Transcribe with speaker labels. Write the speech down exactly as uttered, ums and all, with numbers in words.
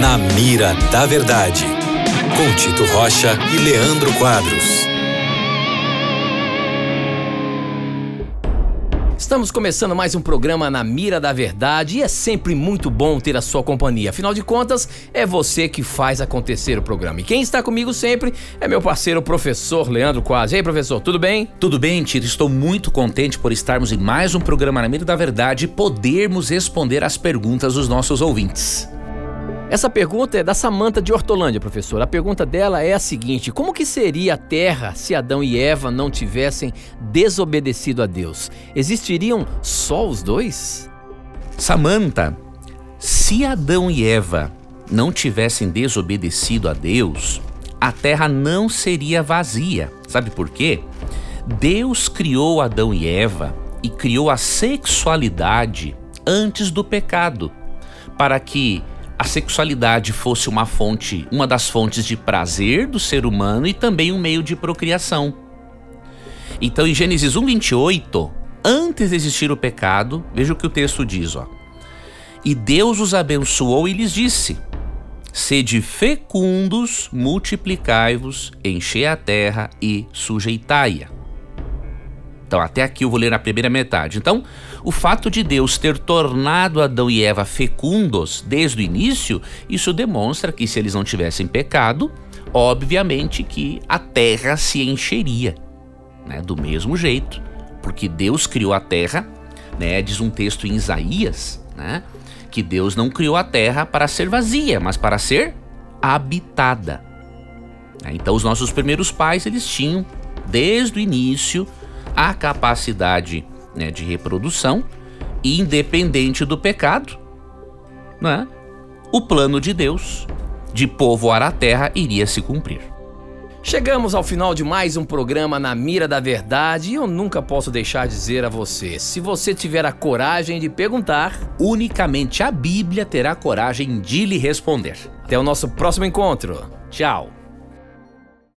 Speaker 1: Na Mira da Verdade, com Tito Rocha e Leandro Quadros.
Speaker 2: Estamos começando mais um programa Na Mira da Verdade e é sempre muito bom ter a sua companhia. Afinal de contas, é você que faz acontecer o programa. E quem está comigo sempre é meu parceiro, o professor Leandro Quadros. E aí, professor, tudo bem?
Speaker 3: Tudo bem, Tito. Estou muito contente por estarmos em mais um programa Na Mira da Verdade e podermos responder as perguntas dos nossos ouvintes.
Speaker 2: Essa pergunta é da Samanta de Hortolândia, professor. A pergunta dela é a seguinte: como que seria a Terra se Adão e Eva não tivessem desobedecido a Deus? Existiriam só os dois?
Speaker 3: Samanta, se Adão e Eva não tivessem desobedecido a Deus, a Terra não seria vazia. Sabe por quê? Deus criou Adão e Eva e criou a sexualidade antes do pecado, para que a sexualidade fosse uma fonte, uma das fontes de prazer do ser humano e também um meio de procriação. Então, em Gênesis um, vinte e oito, antes de existir o pecado, veja o que o texto diz, ó. E Deus os abençoou e lhes disse: sede fecundos, multiplicai-vos, enchei a terra e sujeitai-a. Então, até aqui eu vou ler a primeira metade. Então, o fato de Deus ter tornado Adão e Eva fecundos desde o início, isso demonstra que se eles não tivessem pecado, obviamente que a terra se encheria, né, do mesmo jeito, porque Deus criou a terra, né, diz um texto em Isaías, né, que Deus não criou a terra para ser vazia, mas para ser habitada. Então, os nossos primeiros pais, eles tinham, desde o início, a capacidade, né, de reprodução, e independente do pecado, né, o plano de Deus de povoar a terra iria se cumprir.
Speaker 2: Chegamos ao final de mais um programa Na Mira da Verdade e eu nunca posso deixar de dizer a você: se você tiver a coragem de perguntar,
Speaker 3: unicamente a Bíblia terá coragem de lhe responder.
Speaker 2: Até o nosso próximo encontro. Tchau.